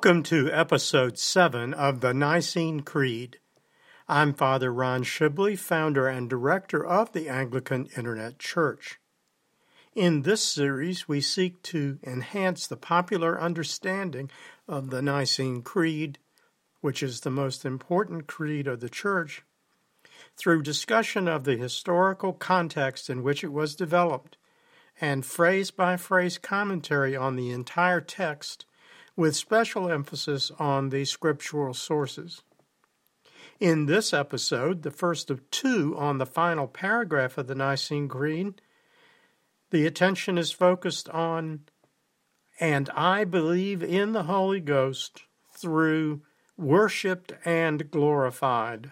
Welcome to Episode 7 of the Nicene Creed. I'm Father Ron Shibley, founder and director of the Anglican Internet Church. In this series, we seek to enhance the popular understanding of the Nicene Creed, which is the most important creed of the Church, through discussion of the historical context in which it was developed, and phrase-by-phrase commentary on the entire text, with special emphasis on the scriptural sources. In this episode, the first of two on the final paragraph of the Nicene Creed, the attention is focused on, "And I believe in the Holy Ghost through worshipped and glorified."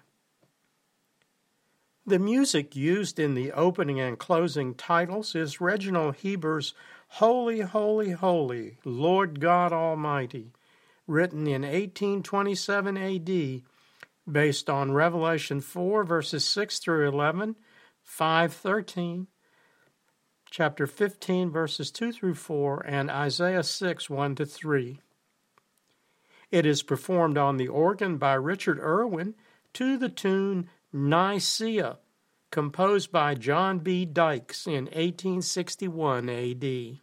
The music used in the opening and closing titles is Reginald Heber's "Holy, Holy, Holy, Lord God Almighty," written in 1827 AD, based on Revelation 4, verses 6 through 11, 5:13, chapter 15, verses 2 through 4, and Isaiah 6, 1-3. It is performed on the organ by Richard Irwin to the tune "Nicaea," composed by John B. Dykes in 1861 AD.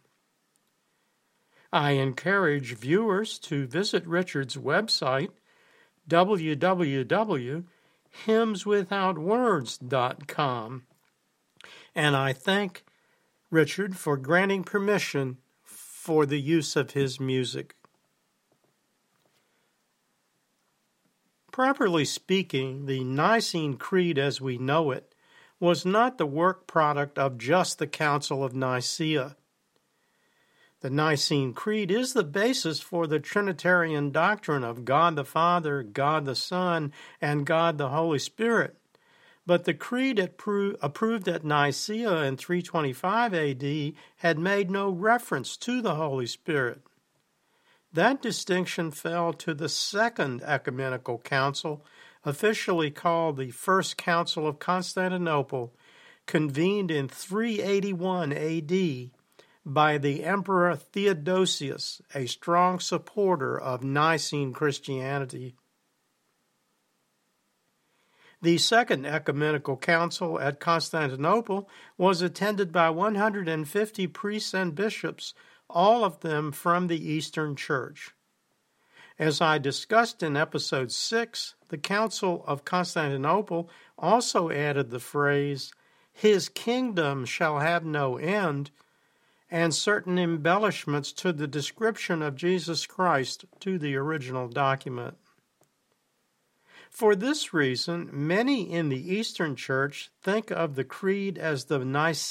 I encourage viewers to visit Richard's website, www.hymnswithoutwords.com, and I thank Richard for granting permission for the use of his music. Properly speaking, the Nicene Creed as we know it was not the work product of just the Council of Nicaea. The Nicene Creed is the basis for the Trinitarian doctrine of God the Father, God the Son, and God the Holy Spirit. But the Creed approved at Nicaea in 325 AD had made no reference to the Holy Spirit. That distinction fell to the Second Ecumenical Council, officially called the First Council of Constantinople, convened in 381 AD by the Emperor Theodosius, a strong supporter of Nicene Christianity. The Second Ecumenical Council at Constantinople was attended by 150 priests and bishops, all of them from the Eastern Church. As I discussed in Episode 6, the Council of Constantinople also added the phrase, "His kingdom shall have no end," and certain embellishments to the description of Jesus Christ to the original document. For this reason, many in the Eastern Church think of the Creed as the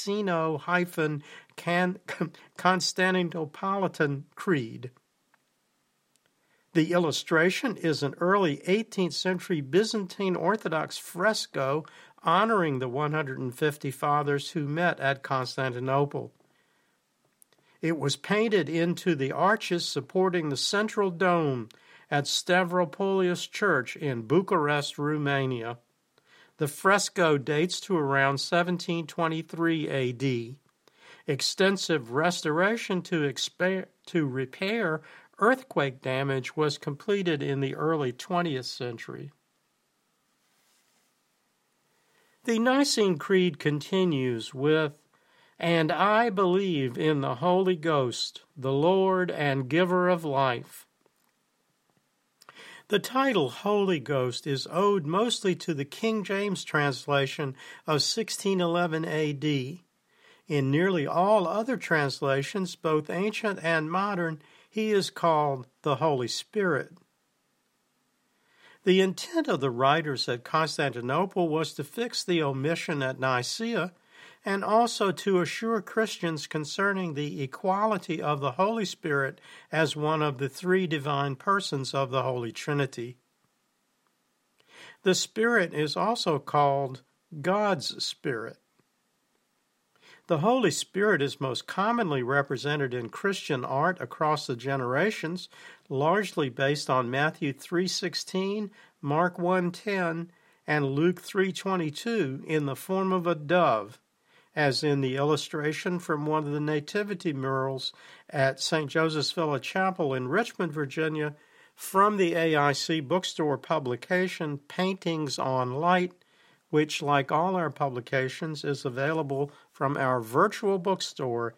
Niceno-Constantinopolitan Creed. The illustration is an early 18th century Byzantine Orthodox fresco honoring the 150 fathers who met at Constantinople. It was painted into the arches supporting the central dome at Stavropolius Church in Bucharest, Romania. The fresco dates to around 1723 AD. Extensive restoration to repair earthquake damage was completed in the early 20th century. The Nicene Creed continues with, "And I believe in the Holy Ghost, the Lord and giver of life." The title Holy Ghost is owed mostly to the King James translation of 1611 AD. In nearly all other translations, both ancient and modern, he is called the Holy Spirit. The intent of the writers at Constantinople was to fix the omission at Nicaea and also to assure Christians concerning the equality of the Holy Spirit as one of the three divine persons of the Holy Trinity. The Spirit is also called God's Spirit. The Holy Spirit is most commonly represented in Christian art across the generations, largely based on Matthew 3:16, Mark 1:10, and Luke 3:22 in the form of a dove, as in the illustration from one of the Nativity murals at St. Joseph's Villa Chapel in Richmond, Virginia, from the AIC bookstore publication Paintings on Light, which, like all our publications, is available from our virtual bookstore,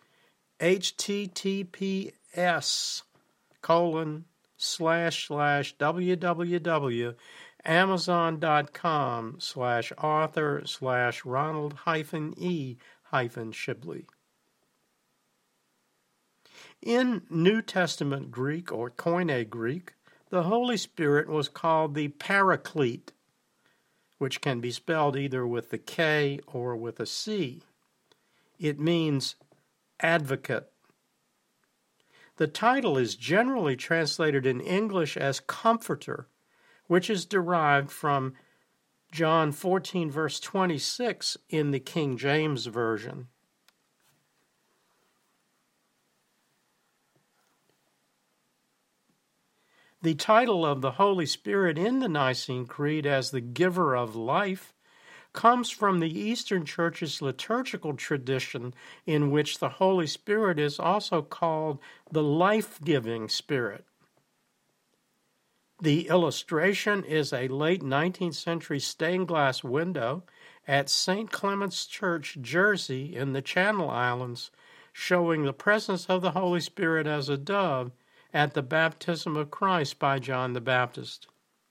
https://www.amazon.com/author/Ronald-E-Shibley. In New Testament Greek or Koine Greek, the Holy Spirit was called the Paraclete, which can be spelled either with the K or with a C. It means advocate. The title is generally translated in English as comforter, which is derived from John 14, verse 26 in the King James Version. The title of the Holy Spirit in the Nicene Creed as the giver of life comes from the Eastern Church's liturgical tradition, in which the Holy Spirit is also called the life-giving Spirit. The illustration is a late 19th century stained glass window at St. Clement's Church, Jersey, in the Channel Islands, showing the presence of the Holy Spirit as a dove at the baptism of Christ by John the Baptist.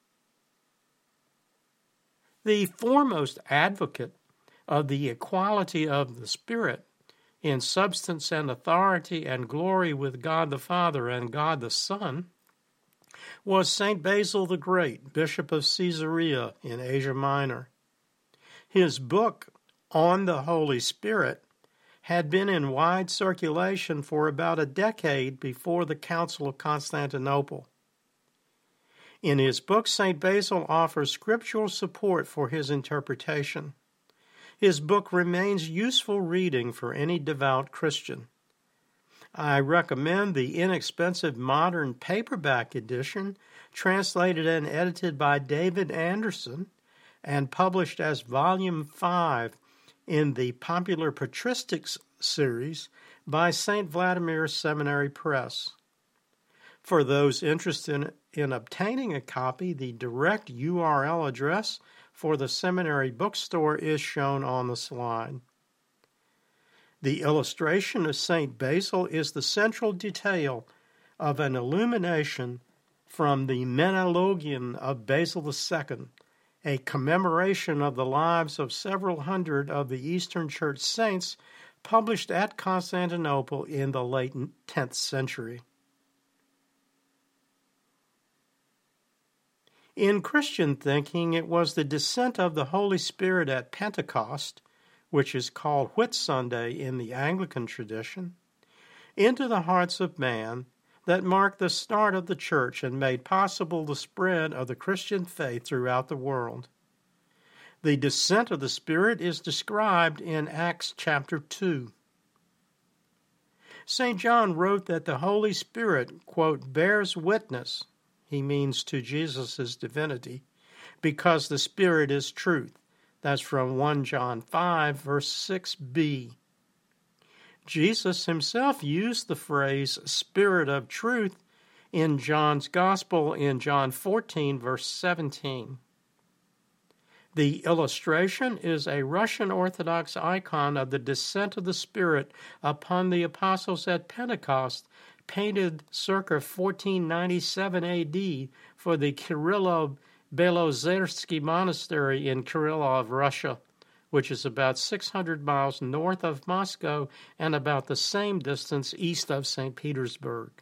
The foremost advocate of the equality of the Spirit in substance and authority and glory with God the Father and God the Son was St. Basil the Great, Bishop of Caesarea in Asia Minor. His book, On the Holy Spirit, had been in wide circulation for about a decade before the Council of Constantinople. In his book, St. Basil offers scriptural support for his interpretation. His book remains useful reading for any devout Christian. I recommend the inexpensive modern paperback edition, translated and edited by David Anderson and published as Volume 5 in the Popular Patristics series by St. Vladimir Seminary Press. For those interested in obtaining a copy, the direct URL address for the seminary bookstore is shown on the slide. The illustration of St. Basil is the central detail of an illumination from the Menologion of Basil II, a commemoration of the lives of several hundred of the Eastern Church saints published at Constantinople in the late 10th century. In Christian thinking, it was the descent of the Holy Spirit at Pentecost, which is called Whitsunday in the Anglican tradition, into the hearts of man that marked the start of the Church and made possible the spread of the Christian faith throughout the world. The descent of the Spirit is described in Acts chapter 2. St. John wrote that the Holy Spirit, quote, bears witness, he means to Jesus' divinity, because the Spirit is truth. That's from 1 John 5, verse 6b. Jesus himself used the phrase Spirit of truth in John's Gospel in John 14, verse 17. The illustration is a Russian Orthodox icon of the descent of the Spirit upon the apostles at Pentecost, painted circa 1497 A.D. for the Kirillo-Belozersky Monastery in Kirillov, Russia, which is about 600 miles north of Moscow and about the same distance east of St. Petersburg.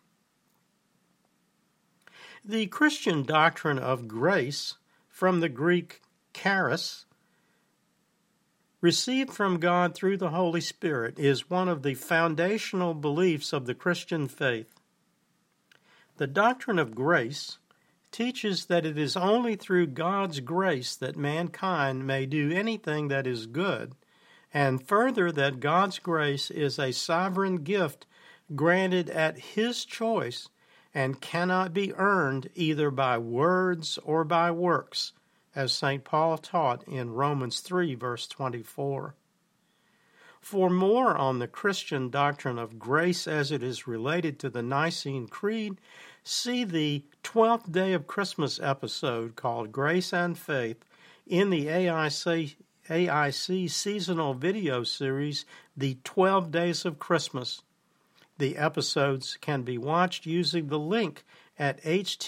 The Christian doctrine of grace, from the Greek charis, received from God through the Holy Spirit, is one of the foundational beliefs of the Christian faith. The doctrine of grace teaches that it is only through God's grace that mankind may do anything that is good, and further that God's grace is a sovereign gift granted at His choice and cannot be earned either by words or by works, as St. Paul taught in Romans 3, verse 24. For more on the Christian doctrine of grace as it is related to the Nicene Creed, see the 12th Day of Christmas episode called Grace and Faith in the AIC seasonal video series, The 12 Days of Christmas. The episodes can be watched using the link at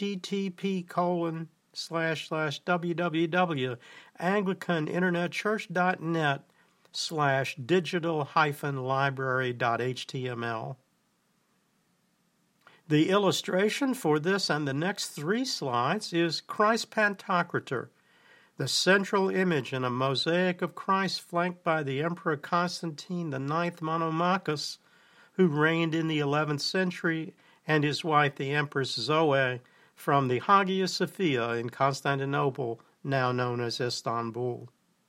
http://www.anglicaninternetchurch.net/digital-library.html. The illustration for this and the next 3 slides is Christ Pantocrator, the central image in a mosaic of Christ flanked by the Emperor Constantine IX Monomachus, who reigned in the 11th century, and his wife, the Empress Zoe, from the Hagia Sophia in Constantinople, now known as Istanbul.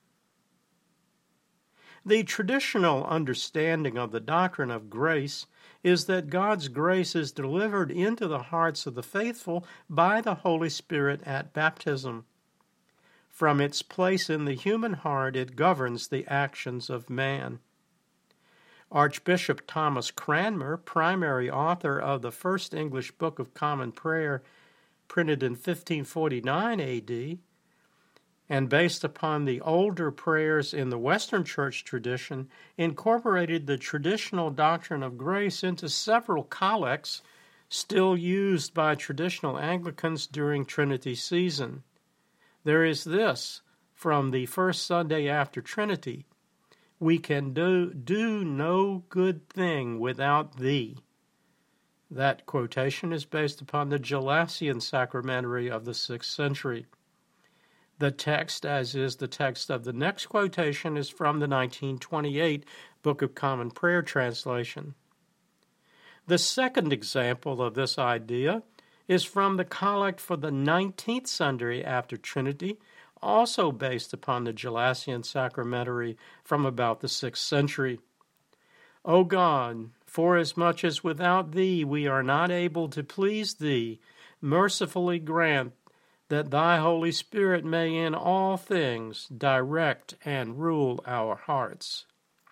The traditional understanding of the doctrine of grace is that God's grace is delivered into the hearts of the faithful by the Holy Spirit at baptism. From its place in the human heart, it governs the actions of man. Archbishop Thomas Cranmer, primary author of the first English Book of Common Prayer, printed in 1549 A.D., and based upon the older prayers in the Western Church tradition, incorporated the traditional doctrine of grace into several collects still used by traditional Anglicans during Trinity season. There is this from the first Sunday after Trinity: "We can do no good thing without thee." That quotation is based upon the Gelasian sacramentary of the 6th century. The text, as is the text of the next quotation, is from the 1928 Book of Common Prayer translation. The second example of this idea is from the collect for the 19th Sunday after Trinity, also based upon the Gelasian sacramentary from about the 6th century. O God, forasmuch as without thee we are not able to please thee, mercifully grant that thy Holy Spirit may in all things direct and rule our hearts.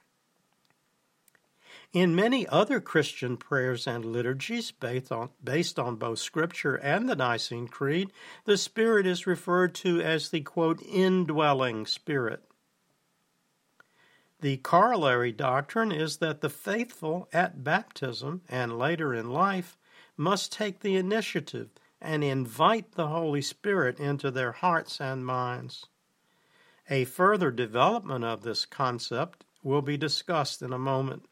In many other Christian prayers and liturgies based on both Scripture and the Nicene Creed, the Spirit is referred to as the, quote, indwelling Spirit. The corollary doctrine is that the faithful at baptism and later in life must take the initiative and invite the Holy Spirit into their hearts and minds. A further development of this concept will be discussed in a moment.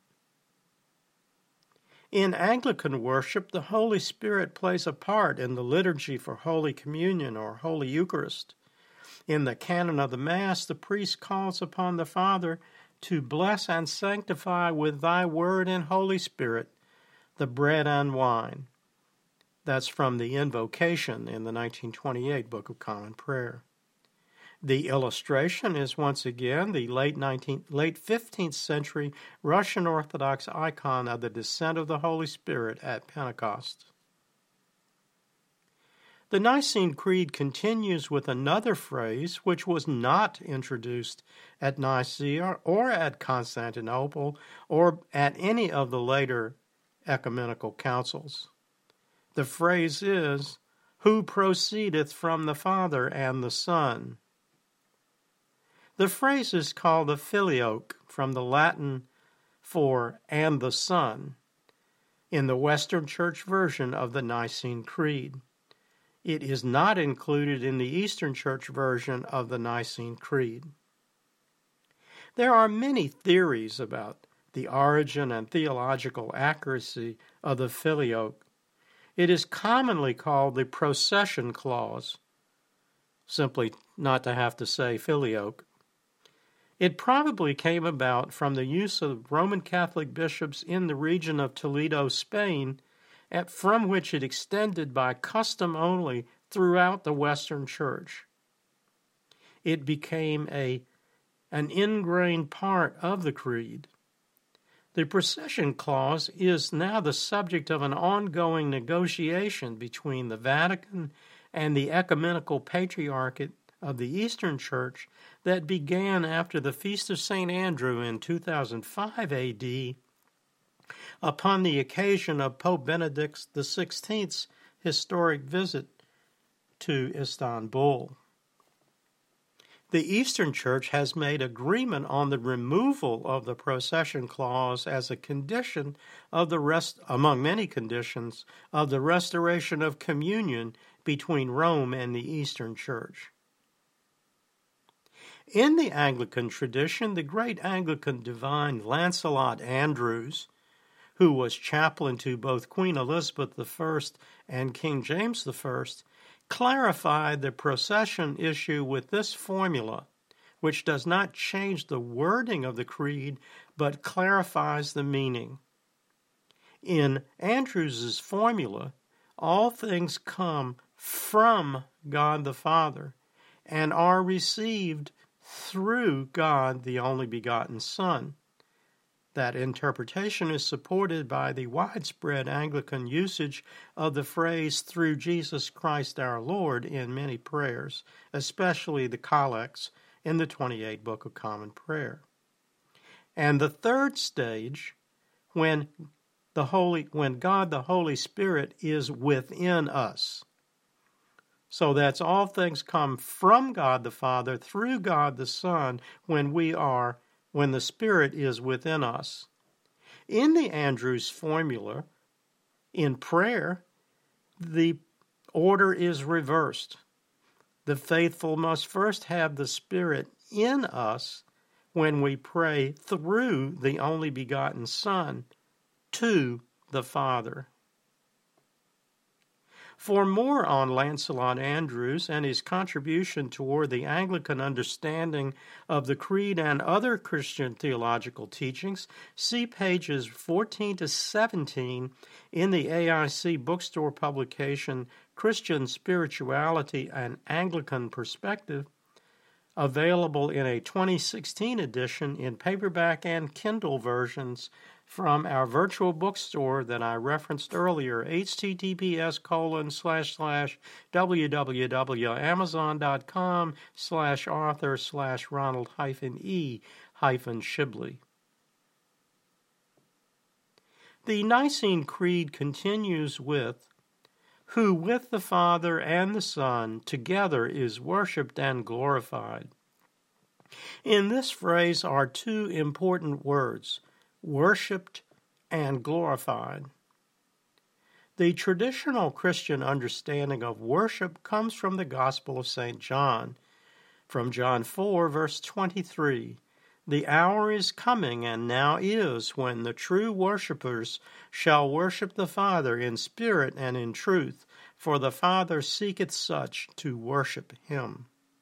In Anglican worship, the Holy Spirit plays a part in the liturgy for Holy Communion or Holy Eucharist. In the canon of the Mass, the priest calls upon the Father to bless and sanctify with thy word and Holy Spirit the bread and wine. That's from the invocation in the 1928 Book of Common Prayer. The illustration is once again the late 15th century Russian Orthodox icon of the descent of the Holy Spirit at Pentecost. The Nicene Creed continues with another phrase which was not introduced at Nicaea or at Constantinople or at any of the later ecumenical councils. The phrase is, "Who proceedeth from the Father and the Son." The phrase is called the filioque, from the Latin for "and the Son," in the Western Church version of the Nicene Creed. It is not included in the Eastern Church version of the Nicene Creed. There are many theories about the origin and theological accuracy of the filioque. It is commonly called the procession clause, simply not to have to say filioque. It probably came about from the use of Roman Catholic bishops in the region of Toledo, Spain, from which it extended by custom only throughout the Western Church. It became an ingrained part of the Creed. The procession clause is now the subject of an ongoing negotiation between the Vatican and the Ecumenical Patriarchate of the Eastern Church that began after the Feast of St. Andrew in 2005 A.D., upon the occasion of Pope Benedict XVI's historic visit to Istanbul. The Eastern Church has made agreement on the removal of the procession clause as a condition of among many conditions, of the restoration of communion between Rome and the Eastern Church. In the Anglican tradition, the great Anglican divine Lancelot Andrewes, who was chaplain to both Queen Elizabeth I and King James I, clarified the procession issue with this formula, which does not change the wording of the creed, but clarifies the meaning. In Andrewes' formula, all things come from God the Father and are received through God the only begotten Son. That interpretation is supported by the widespread Anglican usage of the phrase "through Jesus Christ our Lord" in many prayers, especially the collects in the 28th Book of Common Prayer. And the third stage, when God the Holy Spirit is within us. So that's all things come from God the Father through God the Son when the Spirit is within us. In the Andrewes formula, in prayer, the order is reversed. The faithful must first have the Spirit in us when we pray through the only begotten Son to the Father. For more on Lancelot Andrewes and his contribution toward the Anglican understanding of the Creed and other Christian theological teachings, see pages 14 to 17 in the AIC bookstore publication Christian Spirituality and Anglican Perspective, available in a 2016 edition in paperback and Kindle versions from our virtual bookstore that I referenced earlier, https://www.amazon.com/author/Ronald-E-Shibley. The Nicene Creed continues with, "who with the Father and the Son together is worshipped and glorified." In this phrase are two important words, worshipped and glorified. The traditional Christian understanding of worship comes from the Gospel of St. John, from John 4, verse 23. "The hour is coming, and now is, when the true worshippers shall worship the Father in spirit and in truth, for the Father seeketh such to worship him."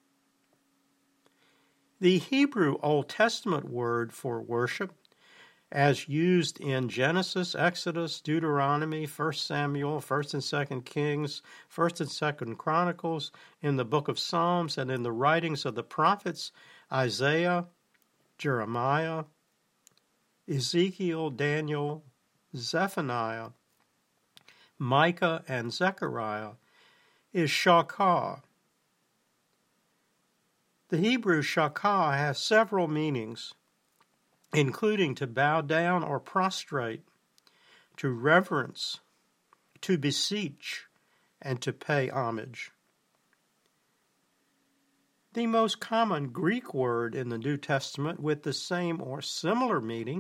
The Hebrew Old Testament word for worship, as used in Genesis, Exodus, Deuteronomy, 1 Samuel, 1 and 2 Kings, 1 and 2 Chronicles, in the book of Psalms, and in the writings of the prophets Isaiah, Jeremiah, Ezekiel, Daniel, Zephaniah, Micah, and Zechariah, is shakah. The Hebrew shakah has several meanings, including to bow down or prostrate, to reverence, to beseech, and to pay homage. The most common Greek word in the New Testament with the same or similar meaning,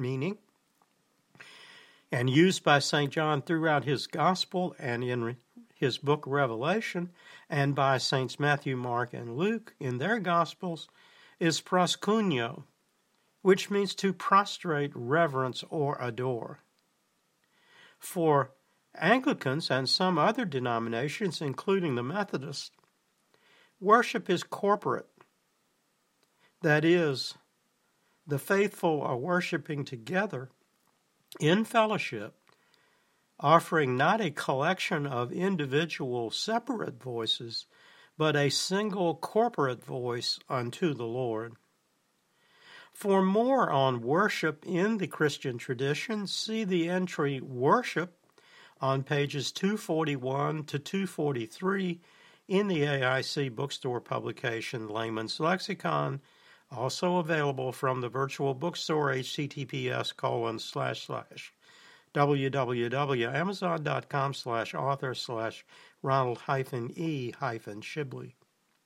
and used by St. John throughout his Gospel and in his book Revelation, and by Saints Matthew, Mark, and Luke in their Gospels, is proskuneo, which means to prostrate, reverence, or adore. For Anglicans and some other denominations, including the Methodists, worship is corporate. That is, the faithful are worshiping together in fellowship, offering not a collection of individual separate voices, but a single corporate voice unto the Lord. For more on worship in the Christian tradition, see the entry Worship on pages 241 to 243 in the AIC bookstore publication Layman's Lexicon, also available from the virtual bookstore https:// www.amazon.com/author/Ronald-E-Shibley.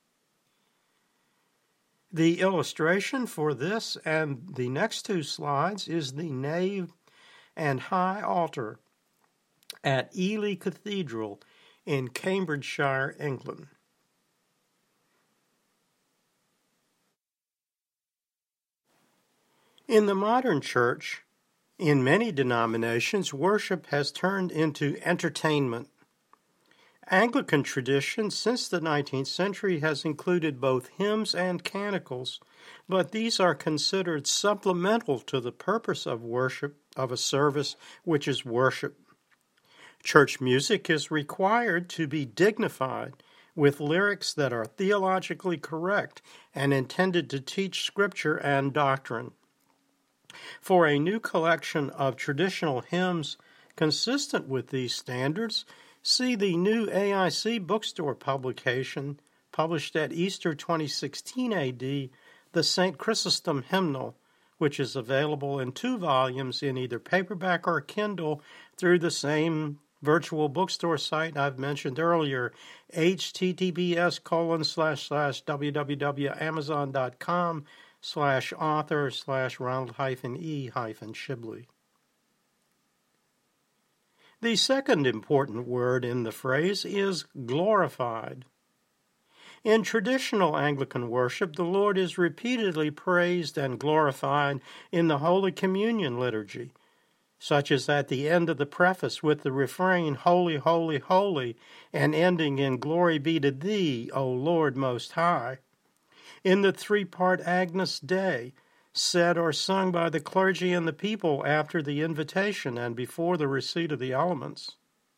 The illustration for this and the next two slides is the nave and high altar at Ely Cathedral in Cambridgeshire, England. In the modern church, in many denominations, worship has turned into entertainment. Anglican tradition since the 19th century has included both hymns and canticles, but these are considered supplemental to the purpose of worship of a service, which is worship. Church music is required to be dignified, with lyrics that are theologically correct and intended to teach Scripture and doctrine. For a new collection of traditional hymns consistent with these standards, see the new AIC bookstore publication, published at Easter 2016 AD, the St. Chrysostom Hymnal, which is available in 2 volumes in either paperback or Kindle through the same virtual bookstore site I've mentioned earlier, https://www.amazon.com/author/Ronald-E-Shibley. The second important word in the phrase is glorified. In traditional Anglican worship, the Lord is repeatedly praised and glorified in the Holy Communion liturgy, such as at the end of the preface with the refrain, "Holy, holy, holy," and ending in "Glory be to thee, O Lord Most High." In the 3-part Agnus Dei, said or sung by the clergy and the people after the invitation and before the receipt of the elements,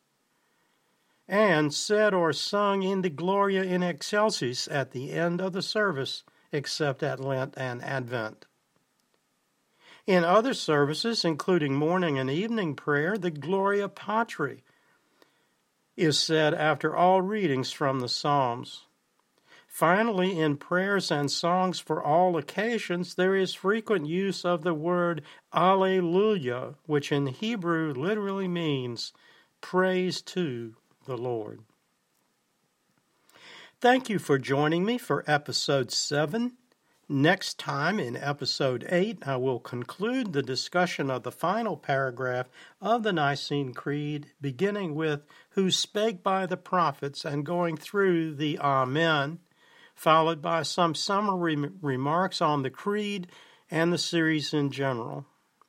and said or sung in the Gloria in Excelsis at the end of the service, except at Lent and Advent. In other services, including morning and evening prayer, the Gloria Patri is said after all readings from the Psalms. Finally, in prayers and songs for all occasions, there is frequent use of the word Alleluia, which in Hebrew literally means praise to the Lord. Thank you for joining me for episode 7. Next time, in episode 8, I will conclude the discussion of the final paragraph of the Nicene Creed, beginning with "Who spake by the prophets," and going through the Amen, followed by some summary remarks on the Creed and the series in general.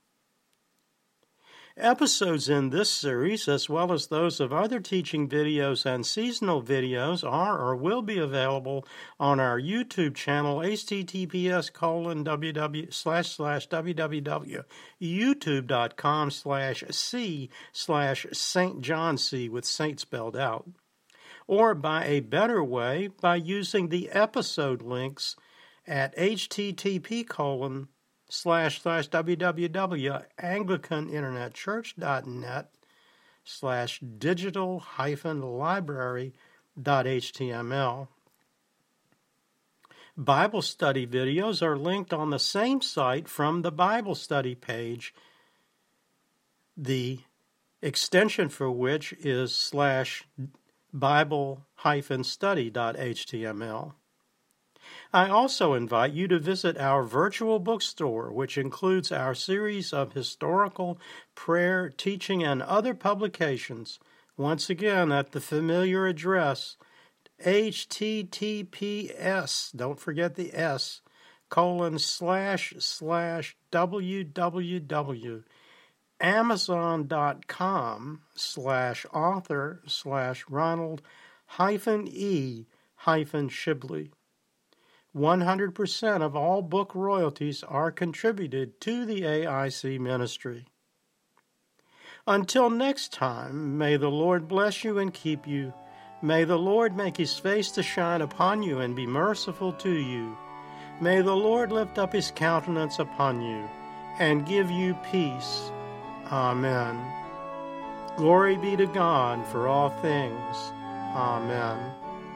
Episodes in this series, as well as those of other teaching videos and seasonal videos, are or will be available on our YouTube channel, https://www.youtube.com/c/St. John C with Saint spelled out, or by a better way, by using the episode links at http://www.anglicaninternetchurch.net/digital-library.html. Bible study videos are linked on the same site from the Bible study page, the extension for which is /Bible-study.html. I also invite you to visit our virtual bookstore, which includes our series of historical, prayer, teaching, and other publications, once again at the familiar address, https, don't forget the S, /Amazon.com/author/Ronald-E-Shibley. 100% of all book royalties are contributed to the AIC ministry. Until next time, may the Lord bless you and keep you. May the Lord make his face to shine upon you and be merciful to you. May the Lord lift up his countenance upon you and give you peace. Amen. Glory be to God for all things. Amen.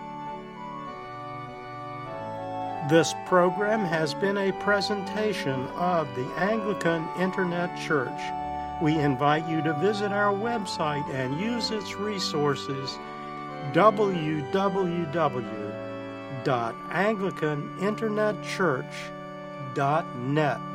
This program has been a presentation of the Anglican Internet Church, We invite you to visit our website and use its resources, www.anglicaninternetchurch.net.